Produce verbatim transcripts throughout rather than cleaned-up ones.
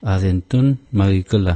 Adentun marikala.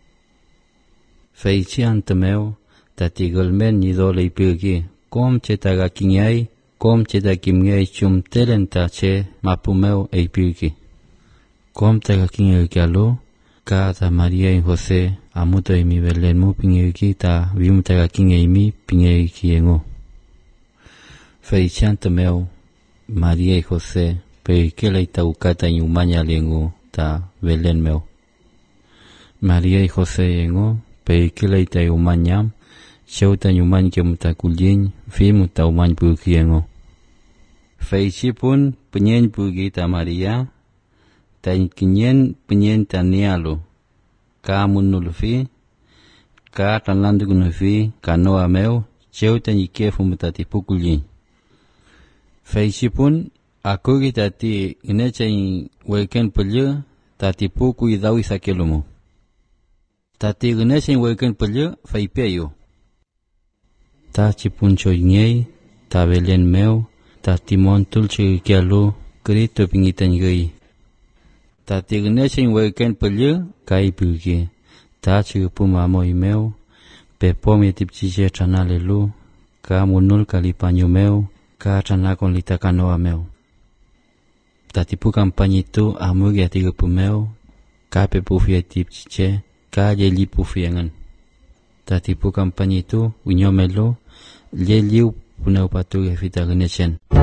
Feichi antemeo tati golmen nido leipirgi kom chetaga kinyai kom cheta kimnyai chum telenta che mapumeo eipirgi. Kom taga kinyai kialo ka ta Maria y José amuto imi Belén mu pingirgi ta vimu taga kinyai mi pingirgi kiengo. Feichi antemeo Maria y José perikela ita ukata nyumanya lengo ta Belén meo. Maria y José yengo perikela ita umanyam cheuta nyuman ke muta kuljin fi muta uman purki yengo. Feichi pun penyen purgi ta Maria ta kinyen penyen ta nialo ka munul fi ka tanlandu gunu fi ka noa meo cheuta nyikefu muta tipukuljin. Feichi pun aku kita ti ine cai weken pelye tati puku idau isakelumu. Tati ine cai weken pelye faipeyo. Ta cipun coingei ta Belén meu tati montul cikialu Krito pingitan gei. Tati ine cai weken pelye kai pilgi. Ta cipu mamoi meu pepom yetip cice canalelu ka munul kalipanyu meu ka canakon lita kanoa meu. Tatipu kampanye itu amur ya tiga pumeu kape pufi atip cice ka jeli pufi yangan. Tatipu kampanye itu unyomelo jeliu punau patu ya fita genecen.